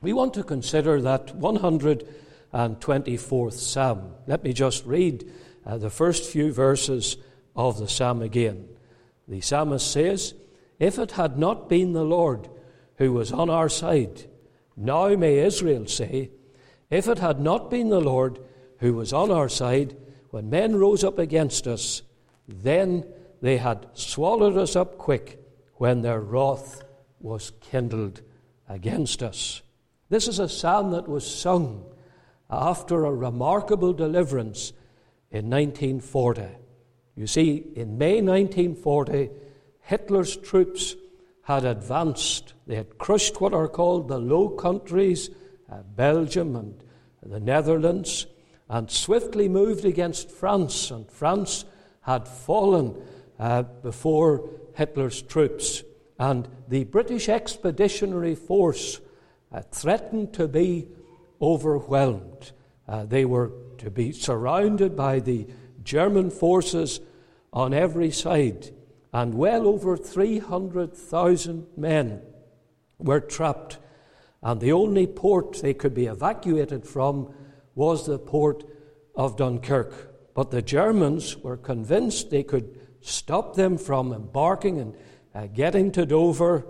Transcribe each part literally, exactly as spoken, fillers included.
We want to consider that one hundred twenty-fourth Psalm. Let me just read uh, the first few verses of the Psalm again. The psalmist says, "If it had not been the Lord who was on our side, now may Israel say, if it had not been the Lord who was on our side, when men rose up against us, then they had swallowed us up quick when their wrath was kindled against us." This is a psalm that was sung after a remarkable deliverance in nineteen forty. You see, in May nineteen forty, Hitler's troops had advanced. They had crushed what are called the Low Countries, uh, Belgium and the Netherlands, and swiftly moved against France. And France had fallen uh, before Hitler's troops. And the British Expeditionary Force uh, threatened to be overwhelmed. Uh, they were to be surrounded by the German forces on every side. And well over three hundred thousand men were trapped. And the only port they could be evacuated from was the port of Dunkirk. But the Germans were convinced they could stop them from embarking and uh, getting to Dover.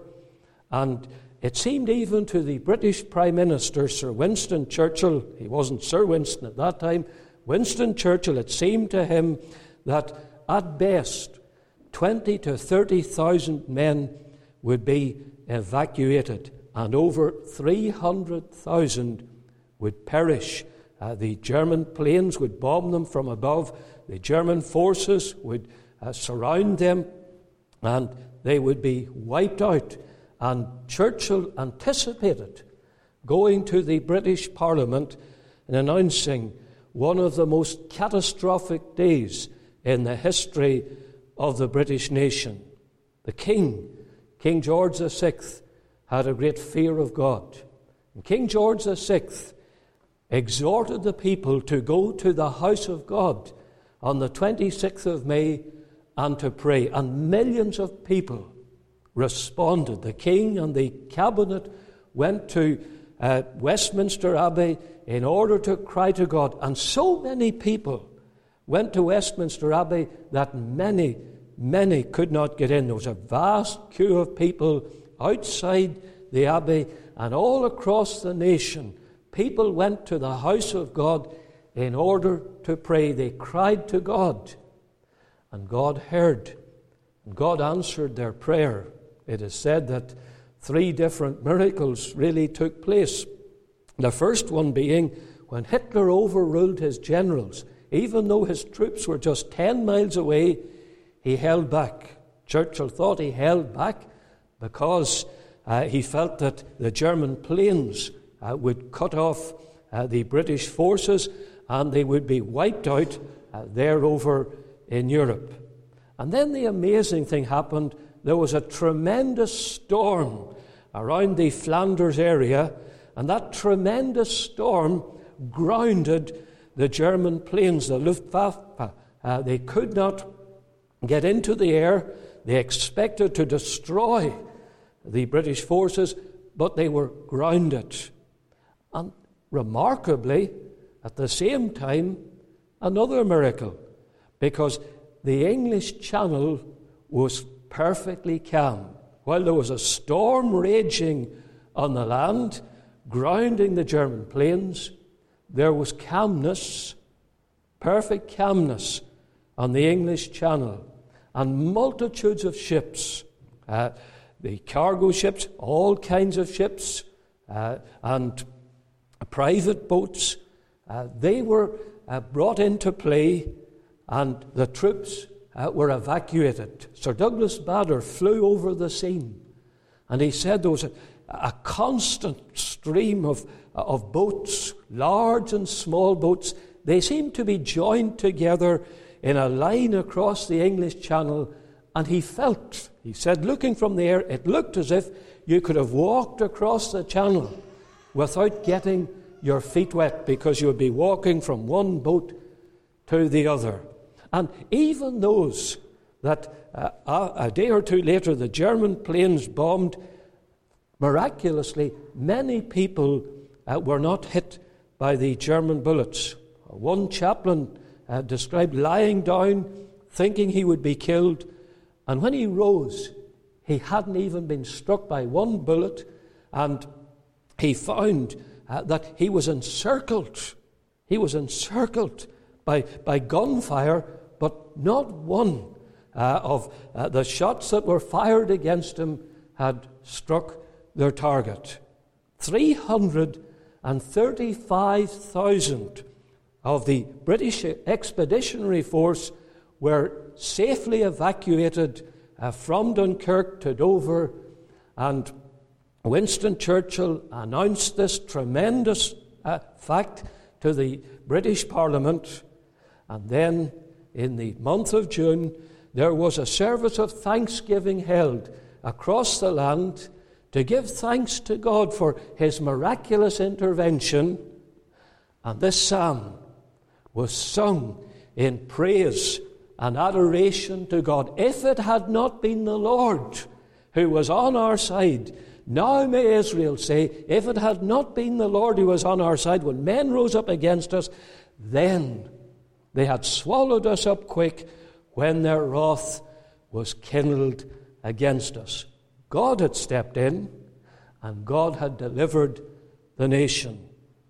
And it seemed even to the British Prime Minister, Sir Winston Churchill, he wasn't Sir Winston at that time, Winston Churchill, it seemed to him that at best twenty to thirty thousand men would be evacuated, and over three hundred thousand would perish. Uh, the German planes would bomb them from above. The German forces would uh, surround them, and they would be wiped out. And Churchill anticipated going to the British Parliament and announcing one of the most catastrophic days in the history of the British nation. The King, King George the Sixth, had a great fear of God. And King George the Sixth exhorted the people to go to the house of God on the twenty-sixth of May and to pray. And millions of people responded. The King and the Cabinet went to uh, Westminster Abbey in order to cry to God. And so many people went to Westminster Abbey that many, many could not get in. There was a vast queue of people outside the Abbey, and all across the nation, people went to the house of God in order to pray. They cried to God, and God heard, and God answered their prayer. It is said that three different miracles really took place. The first one being when Hitler overruled his generals. Even though his troops were just ten miles away, he held back. Churchill thought he held back because uh, he felt that the German planes uh, would cut off uh, the British forces and they would be wiped out uh, there over in Europe. And then the amazing thing happened. There was a tremendous storm around the Flanders area, and that tremendous storm grounded the German planes, the Luftwaffe. Uh, they could not get into the air. They expected to destroy the British forces, but they were grounded. And remarkably, at the same time, another miracle, because the English Channel was perfectly calm. While there was a storm raging on the land, grounding the German planes, there was calmness, perfect calmness on the English Channel, and multitudes of ships, uh, the cargo ships, all kinds of ships, uh, and private boats, uh, they were uh, brought into play, and the troops uh, were evacuated. Sir Douglas Bader flew over the scene, and he said there was a, a constant stream of, of boats, large and small boats. They seemed to be joined together in a line across the English Channel, and he felt, he said, looking from the air, it looked as if you could have walked across the channel without getting your feet wet, because you would be walking from one boat to the other. And even those that uh, a day or two later the German planes bombed, miraculously, many people uh, were not hit by the German bullets. One chaplain uh, described lying down, thinking he would be killed, and when he rose, he hadn't even been struck by one bullet, and he found uh, that he was encircled. He was encircled by, by gunfire, but not one uh, of uh, the shots that were fired against him had struck their target. three hundred thirty-five thousand of the British Expeditionary Force were safely evacuated uh, from Dunkirk to Dover, and Winston Churchill announced this tremendous uh, fact to the British Parliament. And then in the month of June, there was a service of thanksgiving held across the land to give thanks to God for his miraculous intervention. And this psalm was sung in praise and adoration to God. If it had not been the Lord who was on our side, now may Israel say, if it had not been the Lord who was on our side when men rose up against us, then they had swallowed us up quick when their wrath was kindled against us. God had stepped in, and God had delivered the nation.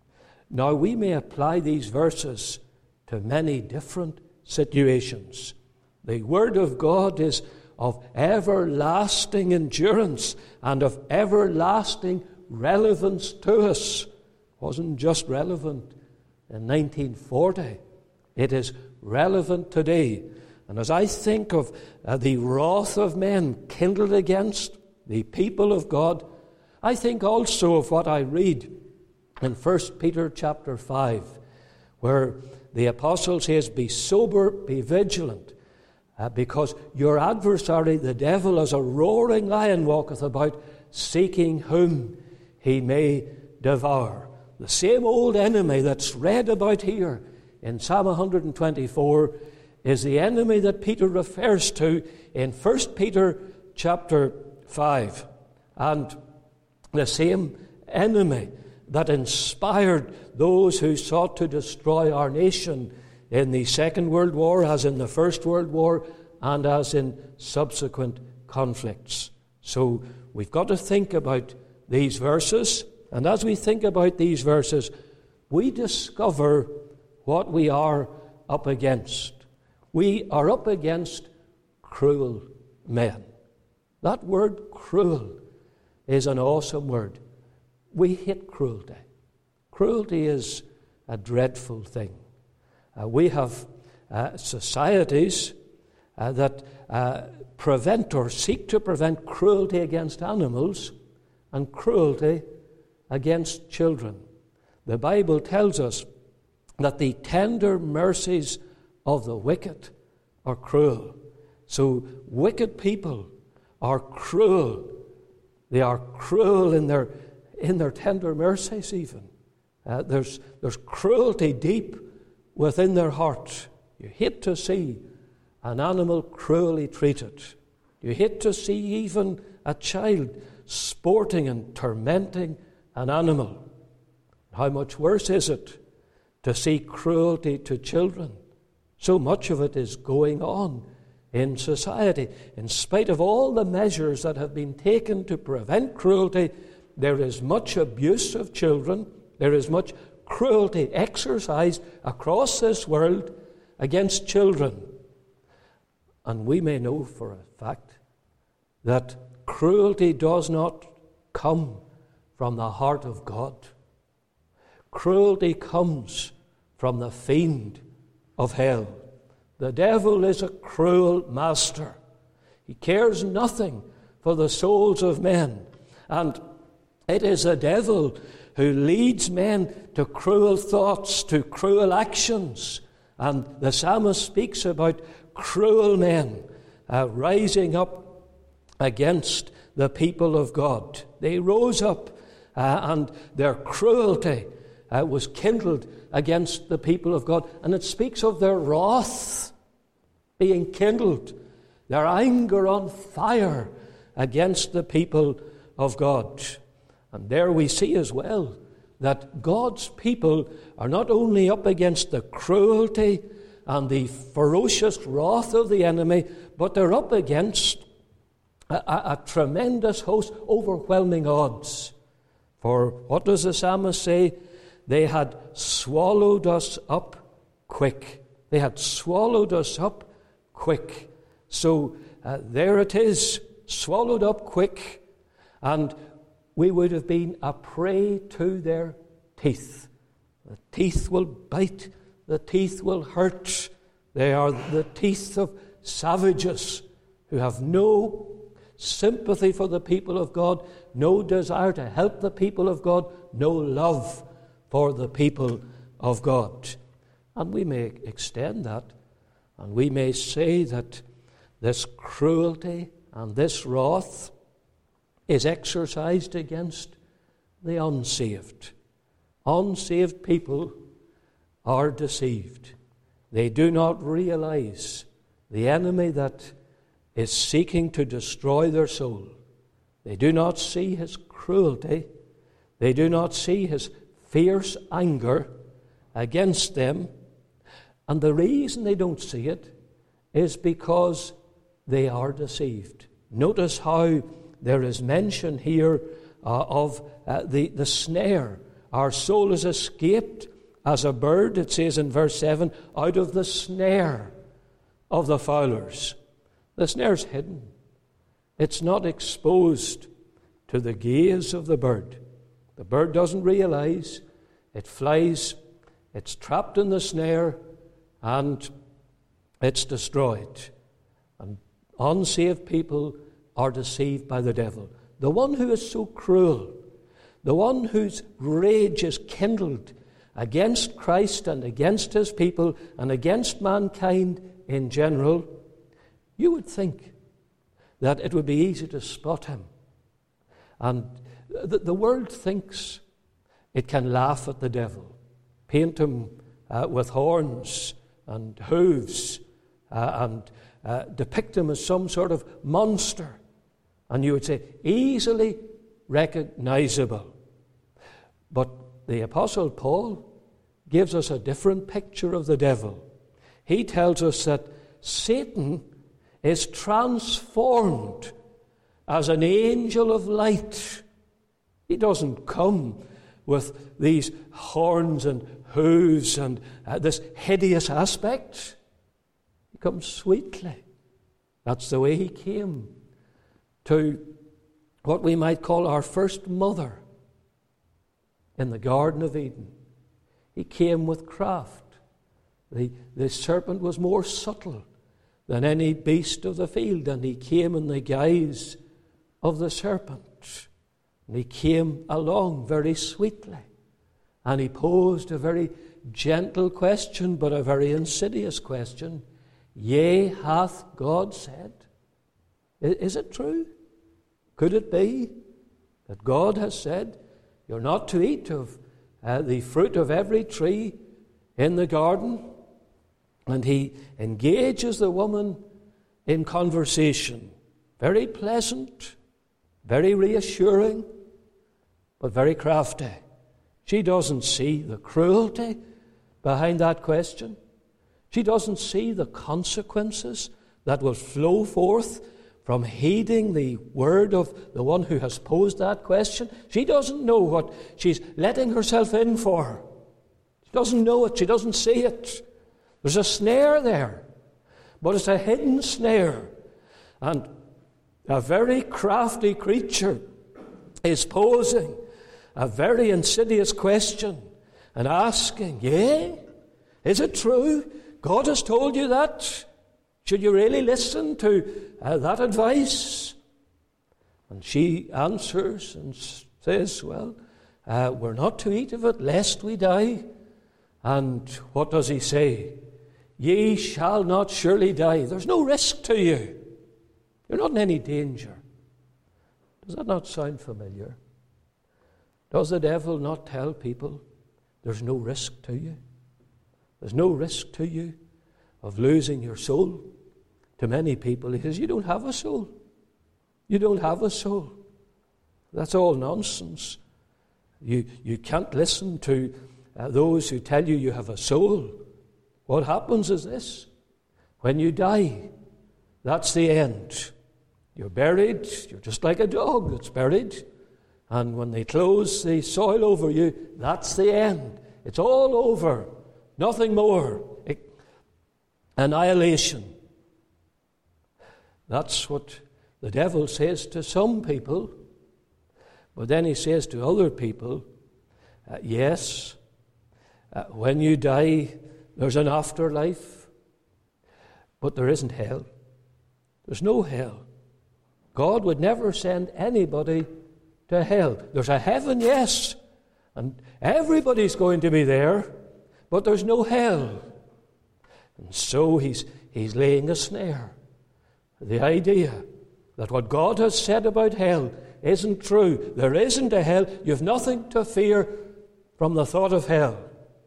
Now we may apply these verses to many different situations. The Word of God is of everlasting endurance and of everlasting relevance to us. It wasn't just relevant in nineteen forty. It is relevant today. And as I think of uh, the wrath of men kindled against the people of God, I think also of what I read in First Peter chapter five, where the apostle says, be sober, be vigilant, uh, because your adversary, the devil, as a roaring lion walketh about, seeking whom he may devour. The same old enemy that's read about here in Psalm one twenty-four is the enemy that Peter refers to in First Peter chapter five. And the same enemy that inspired those who sought to destroy our nation in the Second World War, as in the First World War, and as in subsequent conflicts. So we've got to think about these verses, and as we think about these verses, we discover what we are up against. We are up against cruel men. That word cruel is an awesome word. We hate cruelty. Cruelty is a dreadful thing. Uh, we have uh, societies uh, that uh, prevent or seek to prevent cruelty against animals and cruelty against children. The Bible tells us that the tender mercies of the wicked are cruel. So wicked people are cruel. They are cruel in their in their tender mercies even. Uh, there's, there's cruelty deep within their heart. You hate to see an animal cruelly treated. You hate to see even a child sporting and tormenting an animal. How much worse is it to see cruelty to children? So much of it is going on in society. In spite of all the measures that have been taken to prevent cruelty, there is much abuse of children. There is much cruelty exercised across this world against children. And we may know for a fact that cruelty does not come from the heart of God. Cruelty comes from the fiend of hell. The devil is a cruel master. He cares nothing for the souls of men. And it is the devil who leads men to cruel thoughts, to cruel actions. And the psalmist speaks about cruel men uh, rising up against the people of God. They rose up uh, and their cruelty uh, was kindled against the people of God. And it speaks of their wrath being kindled, their anger on fire against the people of God. And there we see as well that God's people are not only up against the cruelty and the ferocious wrath of the enemy, but they're up against a, a, a tremendous host, overwhelming odds. For what does the psalmist say? They had swallowed us up quick. They had swallowed us up quick. So uh, there it is, swallowed up quick, and we would have been a prey to their teeth. The teeth will bite, the teeth will hurt. They are the teeth of savages who have no sympathy for the people of God, no desire to help the people of God, no love for the people of God. And we may extend that, and we may say that this cruelty and this wrath is exercised against the unsaved. Unsaved people are deceived. They do not realize the enemy that is seeking to destroy their soul. They do not see his cruelty. They do not see his fierce anger against them. And the reason they don't see it is because they are deceived. Notice how there is mention here uh, of uh, the, the snare. Our soul is escaped as a bird, it says in verse seven, out of the snare of the fowlers. The snare's hidden. It's not exposed to the gaze of the bird. The bird doesn't realize. It flies, it's trapped in the snare, and it's destroyed. And unsaved people are deceived by the devil. The one who is so cruel, the one whose rage is kindled against Christ and against his people and against mankind in general, you would think that it would be easy to spot him. And the, the world thinks it can laugh at the devil, paint him uh, with horns and hooves, uh, and uh, depict him as some sort of monster. And you would say, easily recognizable. But the Apostle Paul gives us a different picture of the devil. He tells us that Satan is transformed as an angel of light. He doesn't come with these horns and hooves and uh, this hideous aspect. He comes sweetly. That's the way he came to what we might call our first mother in the Garden of Eden. He came with craft. The, the serpent was more subtle than any beast of the field, and he came in the guise of the serpent. And he came along very sweetly, and he posed a very gentle question, but a very insidious question. Yea, hath God said? Is it true? Could it be that God has said, you're not to eat of uh, the fruit of every tree in the garden? And he engages the woman in conversation. Very pleasant, very reassuring, but very crafty. She doesn't see the cruelty behind that question. She doesn't see the consequences that will flow forth from heeding the word of the one who has posed that question. She doesn't know what she's letting herself in for. She doesn't know it. She doesn't see it. There's a snare there, but it's a hidden snare. And a very crafty creature is posing a very insidious question and asking, yea, is it true? God has told you that? Should you really listen to uh, that advice? And she answers and says, well, uh, we're not to eat of it lest we die. And what does he say? Ye shall not surely die. There's no risk to you. You're not in any danger. Does that not sound familiar? Does the devil not tell people there's no risk to you? There's no risk to you of losing your soul. To many people, he says, you don't have a soul. You don't have a soul. That's all nonsense. You, you can't listen to uh, those who tell you you have a soul. What happens is this. When you die, that's the end. You're buried. You're just like a dog that's buried. And when they close the soil over you, that's the end. It's all over. Nothing more. It, annihilation. That's what the devil says to some people. But then he says to other people, uh, yes, uh, when you die, there's an afterlife, but there isn't hell. There's no hell. God would never send anybody to hell. There's a heaven, yes, and everybody's going to be there, but there's no hell. And so he's, he's laying a snare. The idea that what God has said about hell isn't true. There isn't a hell. You've nothing to fear from the thought of hell.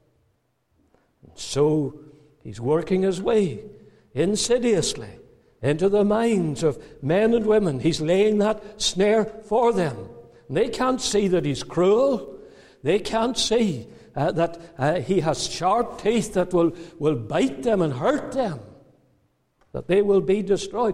And so he's working his way insidiously into the minds of men and women. He's laying that snare for them. And they can't see that he's cruel. They can't see uh, that uh, he has sharp teeth that will, will bite them and hurt them, that they will be destroyed.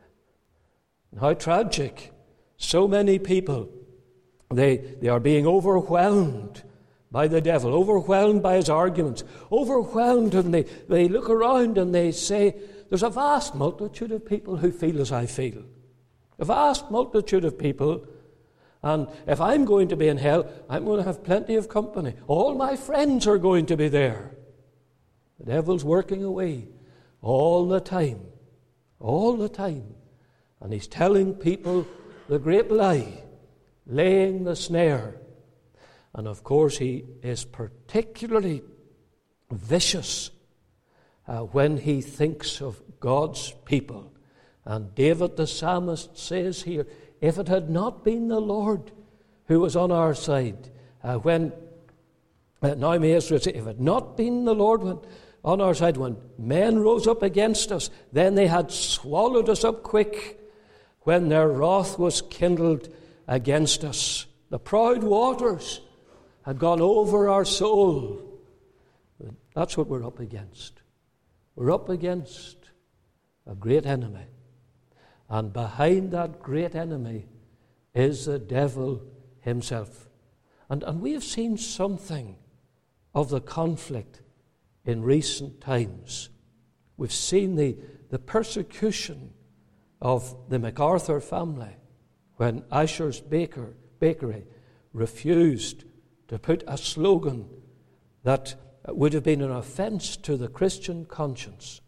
And how tragic. So many people, they, they are being overwhelmed by the devil, overwhelmed by his arguments, overwhelmed, and they, they look around and they say, there's a vast multitude of people who feel as I feel. A vast multitude of people. And if I'm going to be in hell, I'm going to have plenty of company. All my friends are going to be there. The devil's working away all the time. All the time. And he's telling people the great lie, laying the snare. And of course he is particularly vicious uh, when he thinks of God's people. And David the psalmist says here, if it had not been the Lord who was on our side, uh, when, uh, now may Israel say, if it had not been the Lord when, on our side, when men rose up against us, then they had swallowed us up quick, when their wrath was kindled against us. The proud waters had gone over our soul. That's what we're up against. We're up against a great enemy. And behind that great enemy is the devil himself. And, and we have seen something of the conflict in recent times. We've seen the, the persecution of the MacArthur family when Asher's Baker, Bakery refused to put a slogan that would have been an offence to the Christian conscience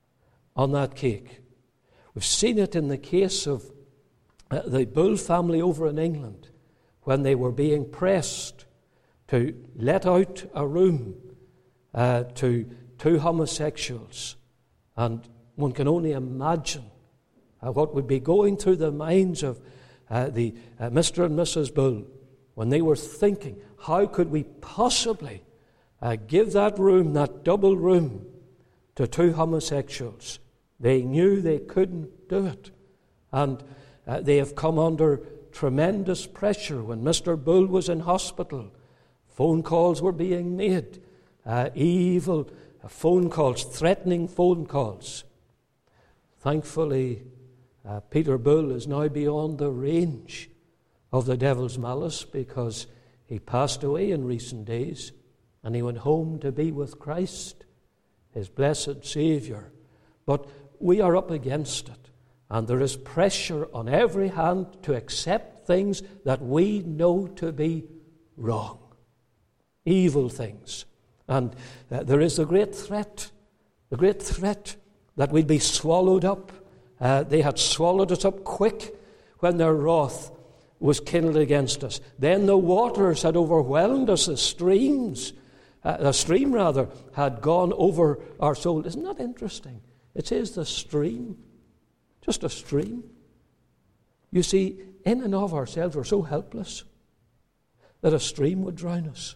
on that cake. We've seen it in the case of uh, the Bull family over in England when they were being pressed to let out a room uh, to two homosexuals. And one can only imagine uh, what would be going through the minds of uh, the uh, Mister and Missus Bull when they were thinking, how could we possibly uh, give that room, that double room, to two homosexuals? They knew they couldn't do it. And uh, they have come under tremendous pressure. When Mister Bull was in hospital, phone calls were being made, uh, evil uh, phone calls, threatening phone calls. Thankfully, uh, Peter Bull is now beyond the range of the devil's malice because he passed away in recent days and he went home to be with Christ, his blessed Saviour. But we are up against it, and there is pressure on every hand to accept things that we know to be wrong, evil things. And uh, there is the great threat, the great threat that we'd be swallowed up. Uh, they had swallowed us up quick when their wrath was kindled against us. Then the waters had overwhelmed us, the streams, uh, the stream rather, had gone over our soul. Isn't that interesting? It says the stream, just a stream. You see, in and of ourselves, we're so helpless that a stream would drown us.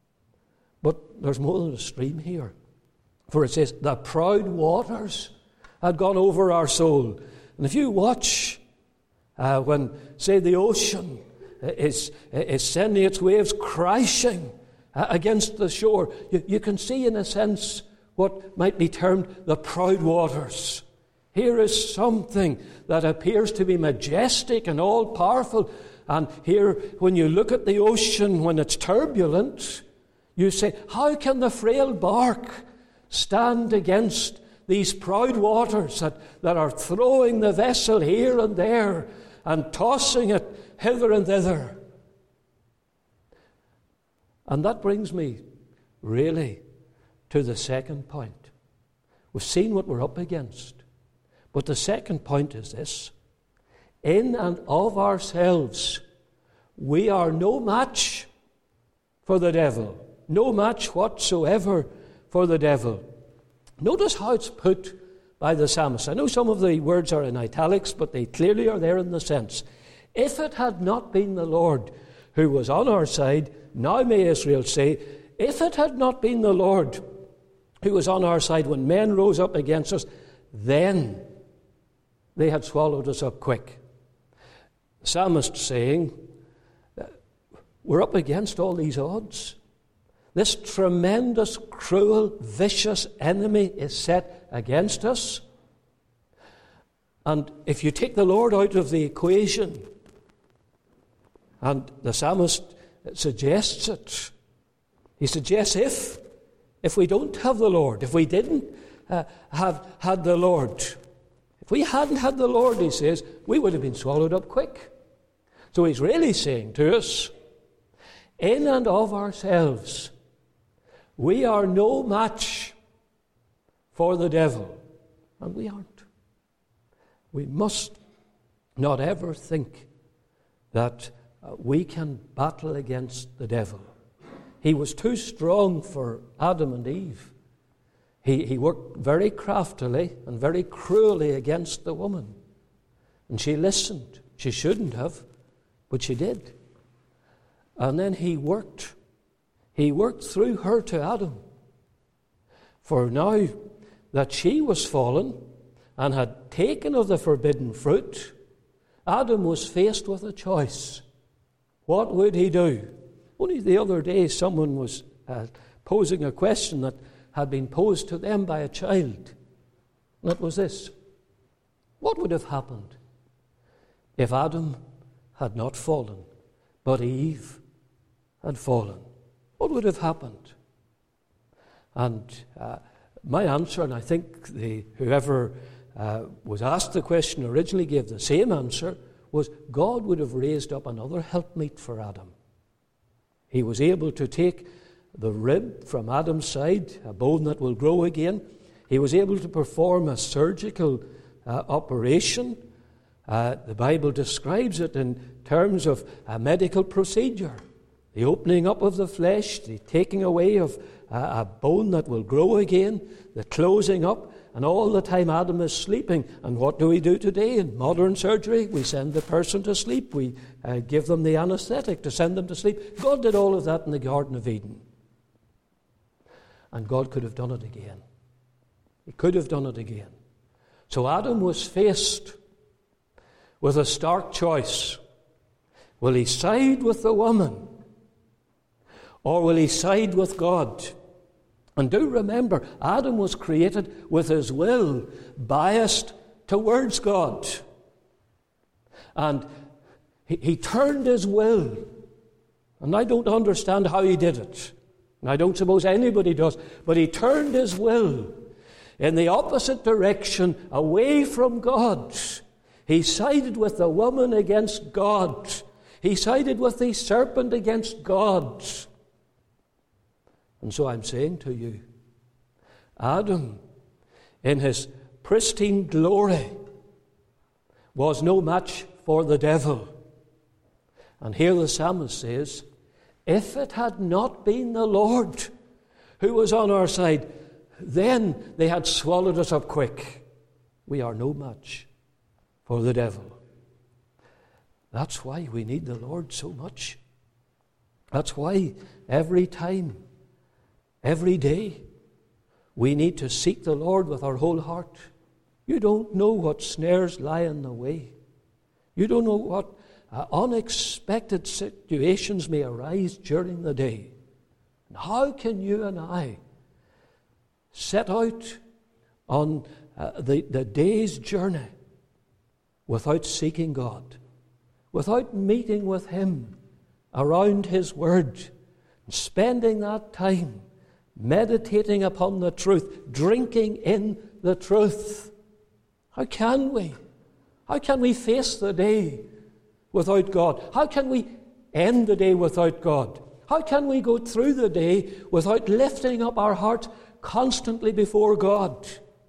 But there's more than a stream here. For it says, the proud waters had gone over our soul. And if you watch uh, when, say, the ocean is, is sending its waves crashing against the shore. You, you can see, in a sense, what might be termed the proud waters. Here is something that appears to be majestic and all-powerful. And here, when you look at the ocean, when it's turbulent, you say, how can the frail bark stand against these proud waters that, that are throwing the vessel here and there and tossing it hither and thither? And that brings me, really, to the second point. We've seen what we're up against. But the second point is this. In and of ourselves, we are no match for the devil. No match whatsoever for the devil. Notice how it's put by the psalmist. I know some of the words are in italics, but they clearly are there in the sense. If it had not been the Lord who was on our side, now may Israel say, if it had not been the Lord who was on our side when men rose up against us, then they had swallowed us up quick. The psalmist saying, we're up against all these odds. This tremendous, cruel, vicious enemy is set against us. And if you take the Lord out of the equation, and the psalmist suggests it, he suggests if, if we don't have the Lord, if we didn't uh, have had the Lord, if we hadn't had the Lord, he says, we would have been swallowed up quick. So he's really saying to us, in and of ourselves, we are no match for the devil. And we aren't. We must not ever think that uh, we can battle against the devil. He was too strong for Adam and Eve. He, he worked very craftily and very cruelly against the woman. And she listened. She shouldn't have, but she did. And then he worked. He worked through her to Adam. For now that she was fallen and had taken of the forbidden fruit, Adam was faced with a choice. What would he do? Only the other day someone was uh, posing a question that had been posed to them by a child. And it was this. What would have happened if Adam had not fallen, but Eve had fallen? What would have happened? And uh, my answer, and I think the, whoever uh, was asked the question originally gave the same answer, was God would have raised up another helpmeet for Adam. He was able to take the rib from Adam's side, a bone that will grow again. He was able to perform a surgical uh, operation. Uh, the Bible describes it in terms of a medical procedure. The opening up of the flesh, the taking away of a, a bone that will grow again, the closing up, and all the time Adam is sleeping. And what do we do today in modern surgery? We send the person to sleep. We uh, give them the anesthetic to send them to sleep. God did all of that in the Garden of Eden. And God could have done it again. He could have done it again. So Adam was faced with a stark choice. Will he side with the woman? Or will he side with God? And do remember, Adam was created with his will biased towards God. And he, he turned his will. And I don't understand how he did it. And I don't suppose anybody does. But he turned his will in the opposite direction, away from God. He sided with the woman against God. He sided with the serpent against God. And so I'm saying to you, Adam, in his pristine glory, was no match for the devil. And here the psalmist says, if it had not been the Lord who was on our side, then they had swallowed us up quick. We are no match for the devil. That's why we need the Lord so much. That's why every time, every day, we need to seek the Lord with our whole heart. You don't know what snares lie in the way. You don't know what uh, unexpected situations may arise during the day. And how can you and I set out on uh, the, the day's journey without seeking God, without meeting with Him around His Word, and spending that time meditating upon the truth, drinking in the truth? How can we? How can we face the day without God? How can we end the day without God? How can we go through the day without lifting up our heart constantly before God?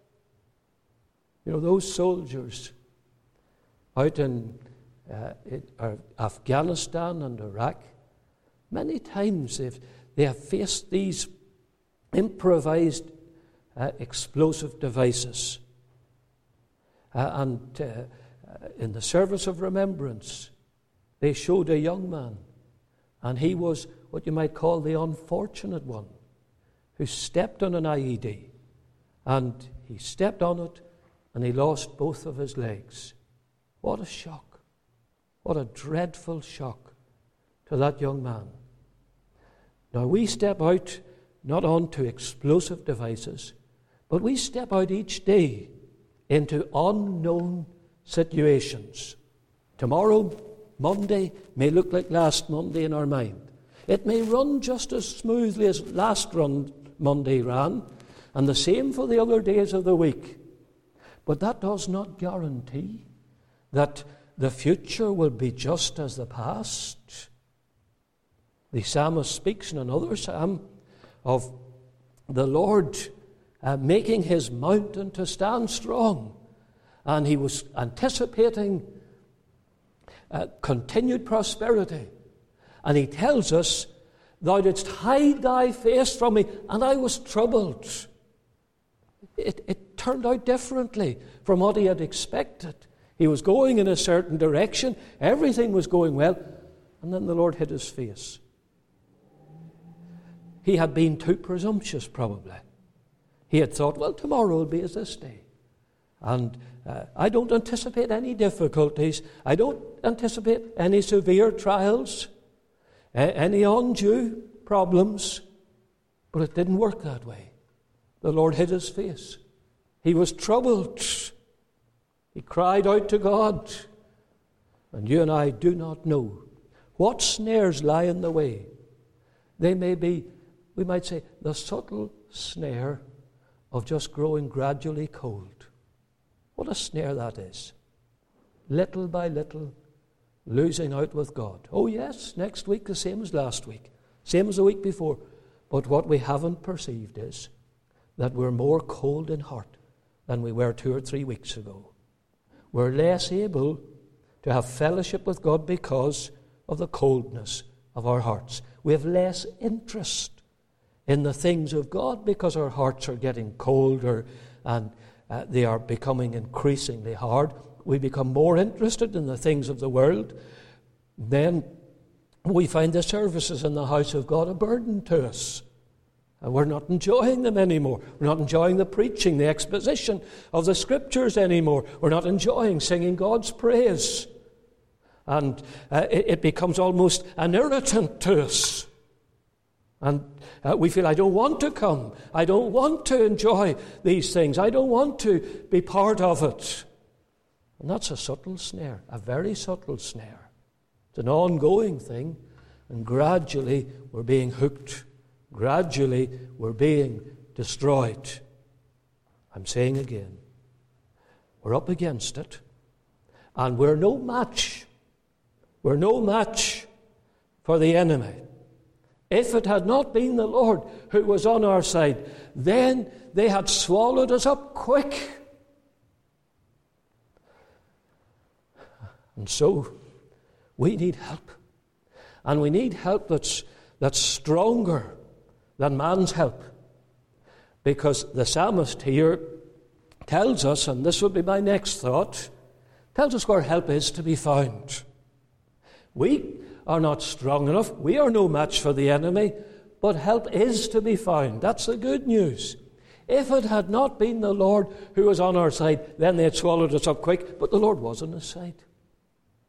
You know, those soldiers out in, uh, in uh, Afghanistan and Iraq, many times they've, they have faced these improvised uh, explosive devices. Uh, and uh, uh, in the service of remembrance, they showed a young man, and he was what you might call the unfortunate one, who stepped on an I E D, and he stepped on it, and he lost both of his legs. What a shock. What a dreadful shock to that young man. Now we step out not onto explosive devices, but we step out each day into unknown situations. Tomorrow, Monday, may look like last Monday in our mind. It may run just as smoothly as last run Monday ran, and the same for the other days of the week. But that does not guarantee that the future will be just as the past. The psalmist speaks in another psalm of the Lord uh, making His mountain to stand strong. And he was anticipating uh, continued prosperity. And he tells us, "Thou didst hide thy face from me, and I was troubled." It, it turned out differently from what he had expected. He was going in a certain direction. Everything was going well. And then the Lord hid His face. He had been too presumptuous, probably. He had thought, well, tomorrow will be as this day. And uh, I don't anticipate any difficulties. I don't anticipate any severe trials, a- any undue problems. But it didn't work that way. The Lord hid His face. He was troubled. He cried out to God. And you and I do not know what snares lie in the way. They may be, we might say, the subtle snare of just growing gradually cold. What a snare that is. Little by little, losing out with God. Oh yes, next week the same as last week, same as the week before. But what we haven't perceived is that we're more cold in heart than we were two or three weeks ago. We're less able to have fellowship with God because of the coldness of our hearts. We have less interest in the things of God because our hearts are getting colder and uh, they are becoming increasingly hard. We become more interested in the things of the world. Then we find the services in the house of God a burden to us. And we're not enjoying them anymore. We're not enjoying the preaching, the exposition of the Scriptures anymore. We're not enjoying singing God's praise. And uh, it, it becomes almost an irritant to us. And uh, we feel, I don't want to come. I don't want to enjoy these things. I don't want to be part of it. And that's a subtle snare, a very subtle snare. It's an ongoing thing, and gradually we're being hooked. Gradually we're being destroyed. I'm saying again, we're up against it, and we're no match. We're no match for the enemy. If it had not been the Lord who was on our side, then they had swallowed us up quick. And so we need help. And we need help that's, that's stronger than man's help. Because the psalmist here tells us, and this will be my next thought, tells us where help is to be found. We are not strong enough. We are no match for the enemy, but help is to be found. That's the good news. If it had not been the Lord who was on our side, then they had swallowed us up quick, but the Lord was on his side.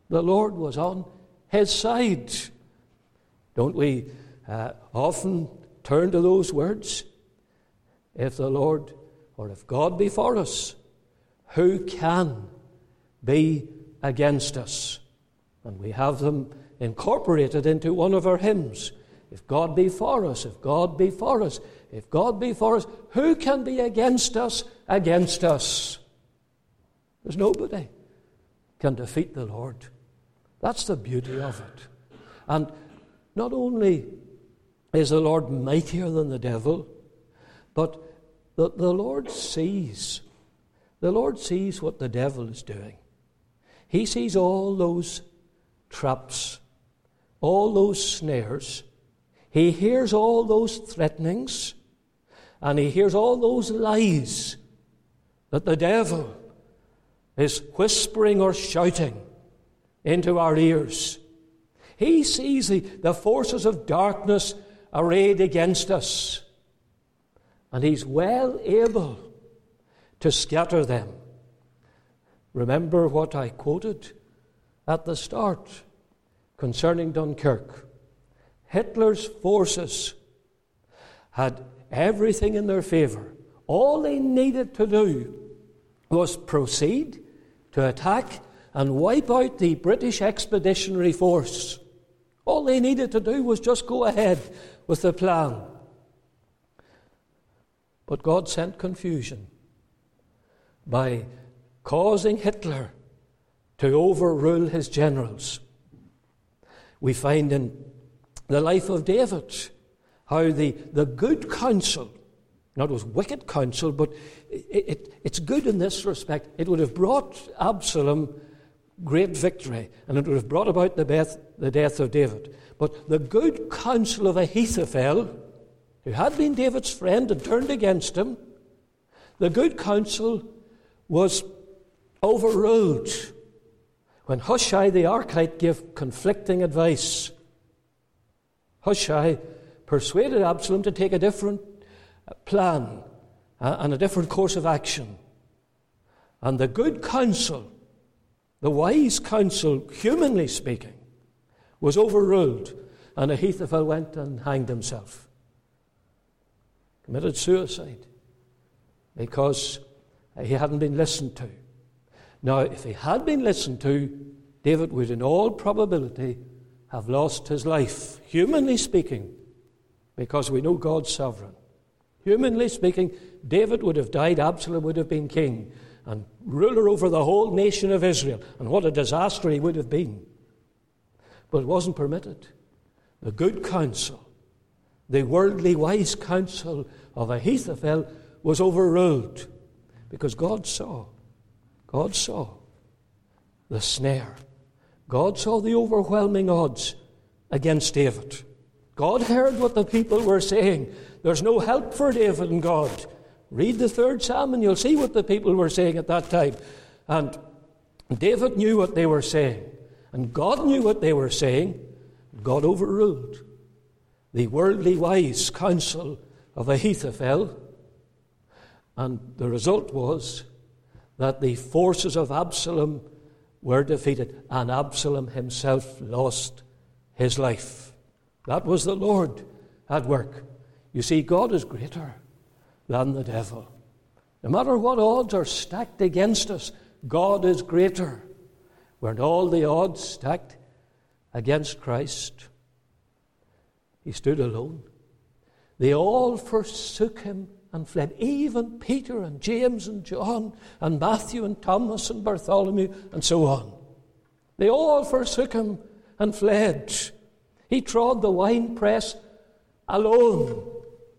The Lord was on his side. Don't we uh, often turn to those words? If the Lord, or if God be for us, who can be against us? And we have them incorporated into one of our hymns. If God be for us, if God be for us, if God be for us, who can be against us, against us? There's nobody can defeat the Lord. That's the beauty of it. And not only is the Lord mightier than the devil, but the, the Lord sees. The Lord sees what the devil is doing. He sees all those traps, all those snares. He hears all those threatenings, and he hears all those lies that the devil is whispering or shouting into our ears. He sees the, the forces of darkness arrayed against us, and he's well able to scatter them. Remember what I quoted at the start concerning Dunkirk. Hitler's forces had everything in their favour. All they needed to do was proceed to attack and wipe out the British Expeditionary Force. All they needed to do was just go ahead with the plan. But God sent confusion by causing Hitler to overrule his generals. We find in the life of David how the, the good counsel, not was wicked counsel, but it, it, it's good in this respect. It would have brought Absalom great victory, and it would have brought about the death, the death of David. But the good counsel of Ahithophel, who had been David's friend and turned against him, the good counsel was overruled when Hushai the Archite gave conflicting advice. Hushai persuaded Absalom to take a different plan and a different course of action. And the good counsel, the wise counsel, humanly speaking, was overruled, and Ahithophel went and hanged himself. Committed suicide because he hadn't been listened to. Now, if he had been listened to, David would in all probability have lost his life, humanly speaking, because we know God's sovereign. Humanly speaking, David would have died, Absalom would have been king and ruler over the whole nation of Israel, and what a disaster he would have been. But it wasn't permitted. The good counsel, the worldly wise counsel of Ahithophel was overruled because God saw, God saw the snare. God saw the overwhelming odds against David. God heard what the people were saying. There's no help for David and God. Read the third Psalm and you'll see what the people were saying at that time. And David knew what they were saying. And God knew what they were saying. God overruled the worldly wise counsel of Ahithophel. And the result was that the forces of Absalom were defeated, and Absalom himself lost his life. That was the Lord at work. You see, God is greater than the devil. No matter what odds are stacked against us, God is greater. Weren't all the odds stacked against Christ? He stood alone. They all forsook him and fled. Even Peter and James and John and Matthew and Thomas and Bartholomew and so on. They all forsook him and fled. He trod the winepress alone.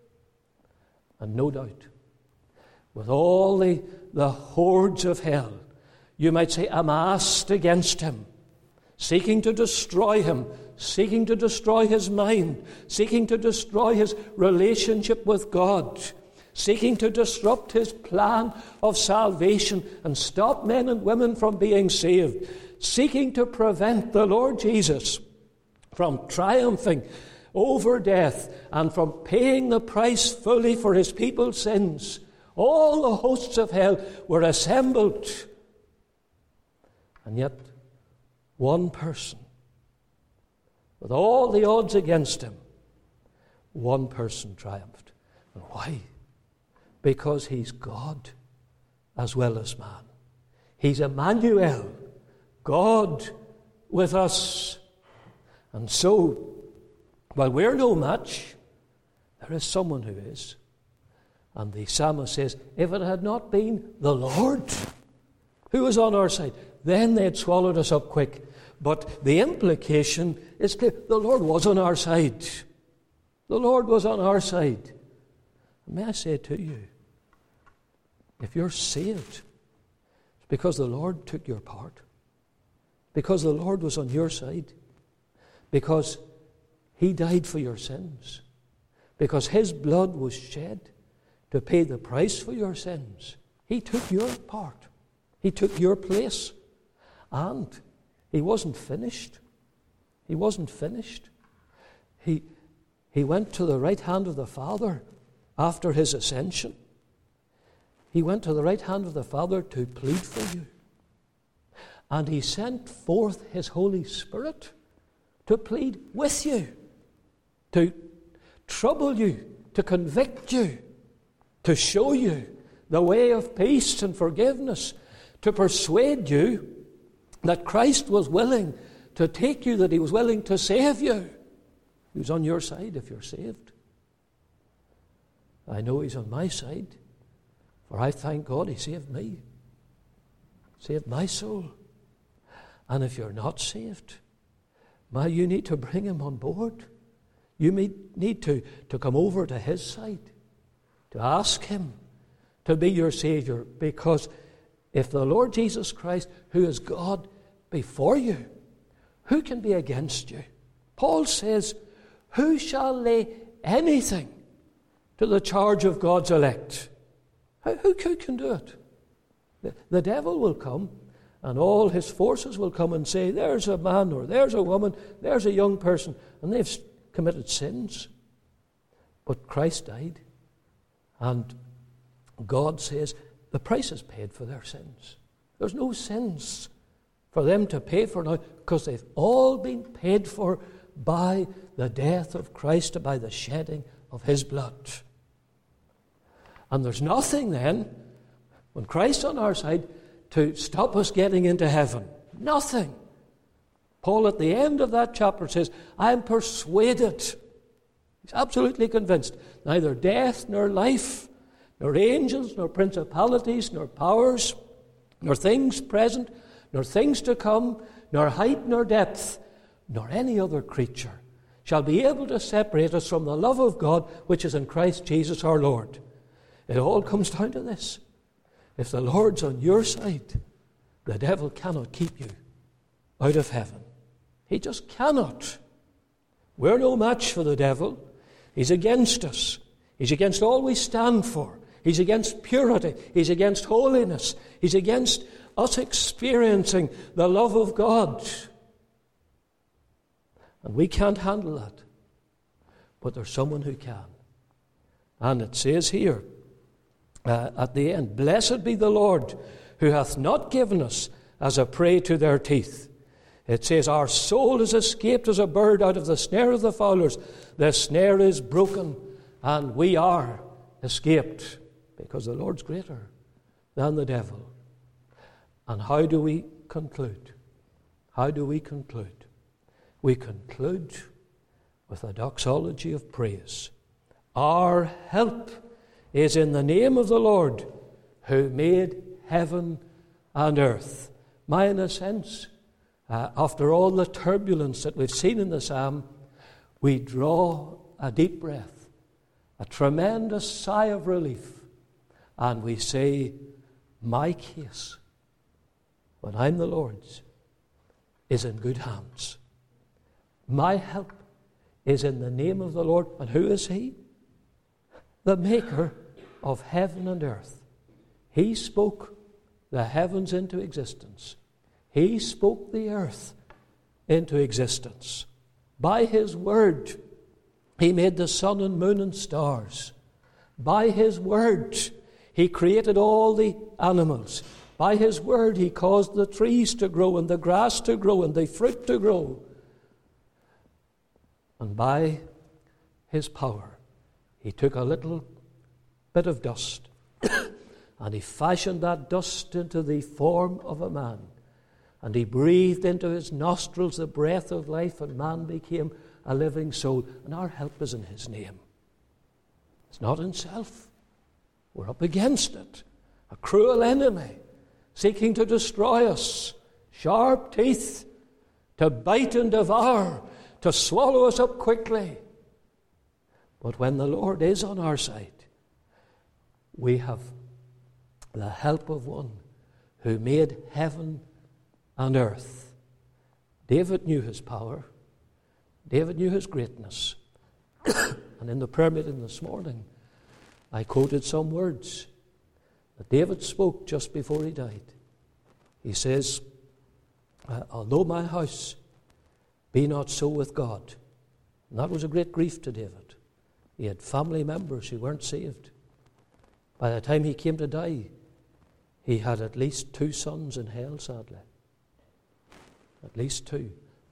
And no doubt, with all the, the hordes of hell, you might say, amassed against him, seeking to destroy him, seeking to destroy his mind, seeking to destroy his relationship with God, seeking to disrupt his plan of salvation and stop men and women from being saved, seeking to prevent the Lord Jesus from triumphing over death and from paying the price fully for his people's sins. All the hosts of hell were assembled. And yet, one person, with all the odds against him, one person triumphed. And why? Because he's God as well as man. He's Emmanuel, God with us. And so, while we're no match, there is someone who is. And the psalmist says, if it had not been the Lord who was on our side, then they'd swallowed us up quick. But the implication is clear. The Lord was on our side. The Lord was on our side. And may I say to you, if you're saved, it's because the Lord took your part. Because the Lord was on your side. Because he died for your sins. Because his blood was shed to pay the price for your sins. He took your part. He took your place. And he wasn't finished. He wasn't finished. He, he went to the right hand of the Father after his ascension. He went to the right hand of the Father to plead for you. And he sent forth his Holy Spirit to plead with you, to trouble you, to convict you, to show you the way of peace and forgiveness, to persuade you that Christ was willing to take you, that he was willing to save you. He was on your side if you're saved. I know he's on my side, for I thank God he saved me, saved my soul. And if you're not saved, my, you need to bring him on board. You need to, to come over to his side, to ask him to be your Savior, because if the Lord Jesus Christ, who is God, be for you, who can be against you? Paul says, who shall lay anything to the charge of God's elect? Who, who can do it? The, the devil will come, and all his forces will come and say, there's a man or there's a woman, there's a young person, and they've committed sins. But Christ died, and God says the price is paid for their sins. There's no sins for them to pay for now, because they've all been paid for by the death of Christ, by the shedding of his blood. And there's nothing then, when Christ's on our side, to stop us getting into heaven. Nothing. Paul at the end of that chapter says, I am persuaded. He's absolutely convinced. Neither death nor life, nor angels, nor principalities, nor powers, nor things present, nor things to come, nor height nor depth, nor any other creature shall be able to separate us from the love of God which is in Christ Jesus our Lord. It all comes down to this. If the Lord's on your side, the devil cannot keep you out of heaven. He just cannot. We're no match for the devil. He's against us. He's against all we stand for. He's against purity. He's against holiness. He's against us experiencing the love of God. And we can't handle that. But there's someone who can. And it says here, uh, at the end, blessed be the Lord, who hath not given us as a prey to their teeth. It says, our soul is escaped as a bird out of the snare of the fowlers. The snare is broken, and we are escaped, because the Lord's greater than the devil. And how do we conclude? How do we conclude? We conclude with a doxology of praise. Our help is in the name of the Lord, who made heaven and earth. My, in a sense, uh, after all the turbulence that we've seen in the psalm, we draw a deep breath, a tremendous sigh of relief, and we say, my case, when I'm the Lord's, is in good hands. My help is in the name of the Lord. And who is he? The maker of heaven and earth. He spoke the heavens into existence. He spoke the earth into existence. By his word, he made the sun and moon and stars. By his word, he created all the animals. By his word he caused the trees to grow and the grass to grow and the fruit to grow. And by his power he took a little bit of dust and he fashioned that dust into the form of a man. And he breathed into his nostrils the breath of life, and man became a living soul. And our help is in his name. It's not in self. We're up against it. A cruel enemy seeking to destroy us. Sharp teeth to bite and devour, to swallow us up quickly. But when the Lord is on our side, we have the help of one who made heaven and earth. David knew his power. David knew his greatness. And in the prayer meeting this morning, I quoted some words that David spoke just before he died. He says, although my house be not so with God. And that was a great grief to David. He had family members who weren't saved. By the time he came to die, he had at least two sons in hell, sadly. At least two.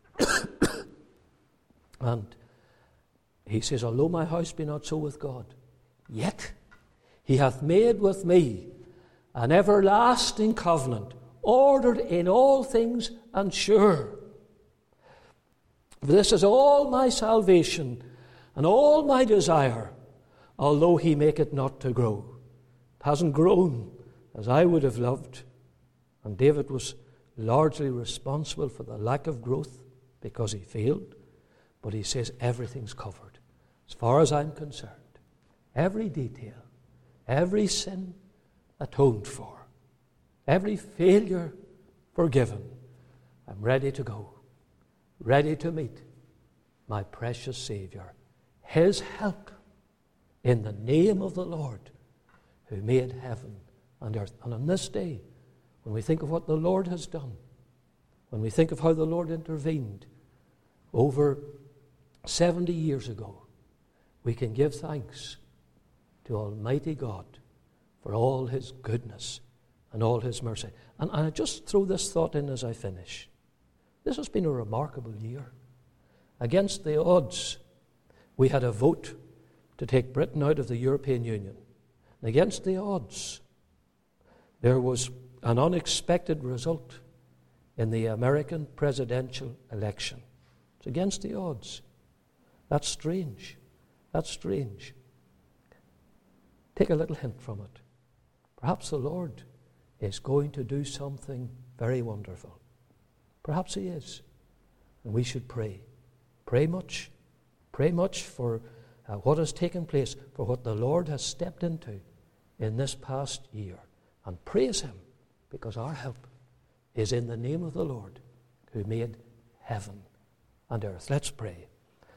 And he says, although my house be not so with God, yet he hath made with me an everlasting covenant, ordered in all things and sure. This is all my salvation and all my desire, although he make it not to grow. It hasn't grown as I would have loved. And David was largely responsible for the lack of growth because he failed. But he says everything's covered. As far as I'm concerned, every detail, every sin atoned for, every failure forgiven, I'm ready to go, ready to meet my precious Savior. His help in the name of the Lord who made heaven and earth. And on this day, when we think of what the Lord has done, when we think of how the Lord intervened over seventy years ago, we can give thanks to Almighty God for all his goodness and all his mercy. And I just throw this thought in as I finish. This has been a remarkable year. Against the odds, we had a vote to take Britain out of the European Union. And against the odds, there was an unexpected result in the American presidential election. It's against the odds. That's strange. That's strange. Take a little hint from it. Perhaps the Lord is going to do something very wonderful. Perhaps he is. And we should pray. Pray much. Pray much for uh, what has taken place, for what the Lord has stepped into in this past year. And praise him, because our help is in the name of the Lord who made heaven and earth. Let's pray.